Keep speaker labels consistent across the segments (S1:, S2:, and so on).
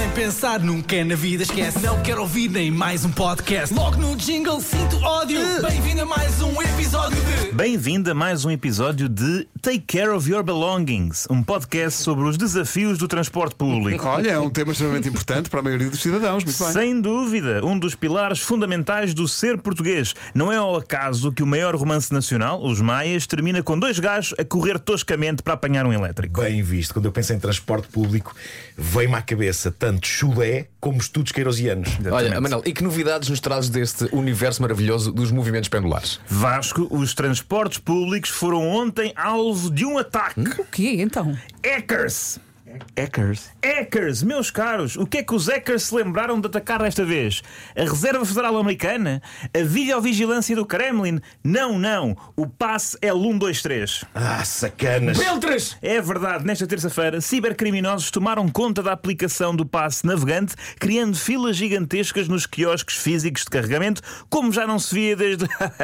S1: Nem pensar nunca é na vida, esquece. Não quero ouvir nem mais um podcast. Logo no jingle sinto ódio. Bem-vindo a mais um episódio de...
S2: Bem-vindo a mais um episódio de Take Care of Your Belongings, um podcast sobre os desafios do transporte público.
S3: Olha, é um tema extremamente importante para a maioria dos cidadãos. Muito bem.
S2: Sem dúvida, um dos pilares fundamentais do ser português. Não é ao acaso que o maior romance nacional, Os Maias, termina com dois gajos a correr toscamente para apanhar um elétrico.
S4: Bem visto, quando eu penso em transporte público, veio-me à cabeça tanto chulé como estudos queirosianos.
S5: Olha, Manel, e que novidades nos trazes deste universo maravilhoso dos movimentos pendulares?
S2: Vasco, os transportes públicos foram ontem alvo de um ataque.
S6: O quê, então?
S2: Hackers!
S3: Hackers.
S2: Meus caros, o que é que os hackers se lembraram de atacar desta vez? A Reserva Federal Americana? A videovigilância do Kremlin? Não, o passe é 123.
S4: Ah, sacanas!
S5: Beltres!
S2: É verdade, nesta terça-feira, cibercriminosos tomaram conta da aplicação do passe navegante, criando filas gigantescas nos quiosques físicos de carregamento, como já não se via desde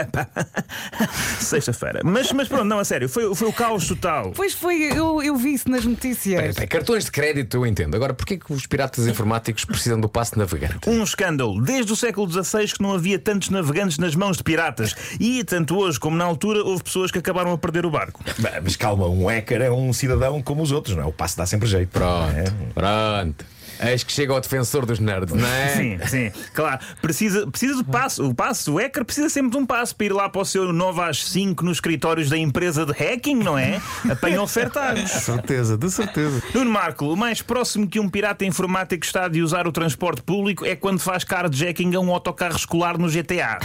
S2: sexta-feira. Mas pronto, não, a sério, foi o caos total.
S6: Pois foi, eu vi isso nas notícias.
S5: Espera, cartões de crédito eu entendo. Agora, porquê que os piratas informáticos precisam do passe navegante?
S2: Um escândalo. Desde o século XVI que não havia tantos navegantes nas mãos de piratas. E, tanto hoje como na altura, houve pessoas que acabaram a perder o barco.
S4: Mas calma, um hacker é um cidadão como os outros, não é? O passo dá sempre jeito.
S5: Pronto. Eis que chega ao defensor dos nerds, não é?
S2: Sim, claro. Precisa de passo. O hacker precisa sempre de um passo para ir lá para o seu 9 às 5 nos escritórios da empresa de hacking, não é? Apanha ofertados.
S3: De certeza.
S2: Nuno Marco, o mais próximo que um pirata informático está de usar o transporte público é quando faz carjacking a um autocarro escolar no GTA.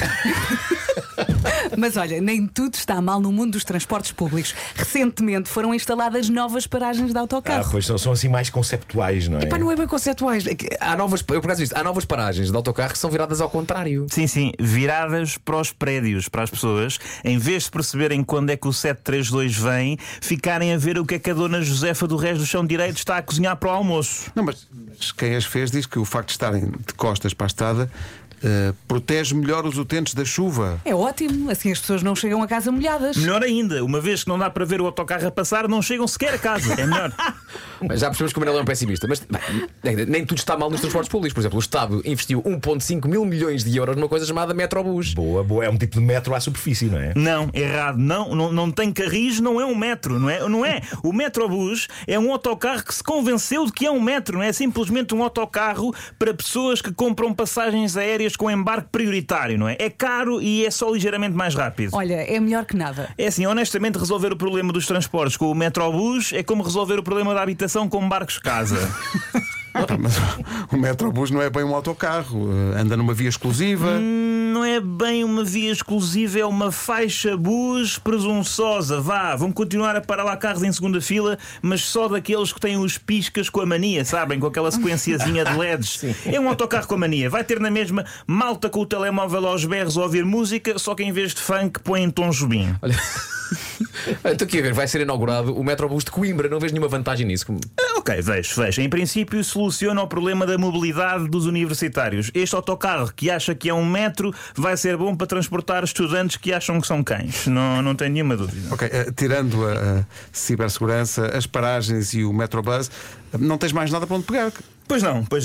S6: Mas olha, nem tudo está mal no mundo dos transportes públicos. Recentemente foram instaladas novas paragens de autocarro.
S4: Pois são assim mais conceptuais, não é?
S5: Epá, não é bem conceptuais. Eu por acaso disse, há novas paragens de autocarro que são viradas ao contrário.
S2: Sim, viradas para os prédios, para as pessoas, em vez de perceberem quando é que o 732 vem, ficarem a ver o que é que a dona Josefa do resto do chão direito está a cozinhar para o almoço.
S3: Não, mas quem as fez diz que o facto de estarem de costas para a estrada protege melhor os utentes da chuva.
S6: É ótimo, assim as pessoas não chegam a casa molhadas.
S2: Melhor ainda, uma vez que não dá para ver o autocarro a passar, não chegam sequer a casa. É melhor.
S5: Mas já percebemos que o Manel é um pessimista. Mas nem tudo está mal nos transportes públicos. Por exemplo, o Estado investiu 1,5 mil milhões de euros numa coisa chamada Metrobus.
S4: Boa, é um tipo de metro à superfície, não é?
S2: Não, errado. Não tem carris, não é um metro, não é? O Metrobus é um autocarro que se convenceu de que é um metro, não é simplesmente um autocarro para pessoas que compram passagens aéreas com embarque prioritário, não é? É caro e é só ligeiramente mais rápido.
S6: Olha, é melhor que nada.
S2: É assim, honestamente, resolver o problema dos transportes com o Metrobus é como resolver o problema da habitação com barcos de casa.
S3: Mas o Metrobus não é bem um autocarro, anda numa via exclusiva.
S2: Não é bem uma via exclusiva, é uma faixa bus presunçosa. Vão continuar a parar lá carros em segunda fila, mas só daqueles que têm os piscas com a mania, sabem? Com aquela sequenciazinha de LEDs. É um autocarro com a mania. Vai ter na mesma malta com o telemóvel aos berros a ouvir música, só que em vez de funk põe em tom Jobim.
S5: Olha, estou aqui a ver, vai ser inaugurado o Metrobus de Coimbra. Não vejo nenhuma vantagem nisso.
S2: Ok, vejo. Em princípio soluciona o problema da mobilidade dos universitários. Este autocarro que acha que é um metro vai ser bom para transportar estudantes que acham que são cães. Não tenho nenhuma dúvida.
S3: Ok, tirando a cibersegurança, as paragens e o Metrobus, não tens mais nada para onde pegar.
S2: Pois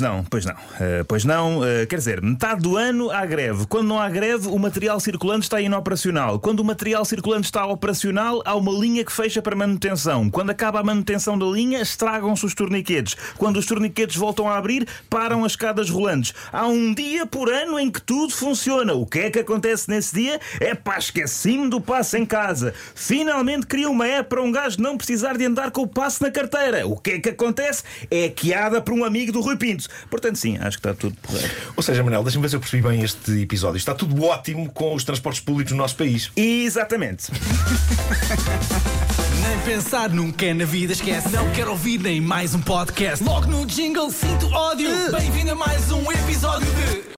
S2: não. Quer dizer, metade do ano há greve. Quando não há greve, o material circulante está inoperacional. Quando o material circulante está operacional, há uma linha que fecha para manutenção. Quando acaba a manutenção da linha, estragam-se os torniquetes. Quando os torniquetes voltam a abrir, param as escadas rolantes. Há um dia por ano em que tudo funciona. O que é que acontece nesse dia? Esqueci-me do passe em casa. Finalmente cria uma app para um gajo não precisar de andar com o passe na carteira. O que é que acontece? É guiada por um amigo do Rui Pinto. Portanto, sim, acho que está tudo porreiro.
S4: Ou seja, Manel, deixa-me ver se eu percebi bem este episódio. Está tudo ótimo com os transportes públicos no nosso país.
S2: Exatamente.
S1: Nem pensar nunca é na vida, esquece. Não quero ouvir nem mais um podcast. Logo no jingle sinto ódio. Bem-vindo a mais um episódio de...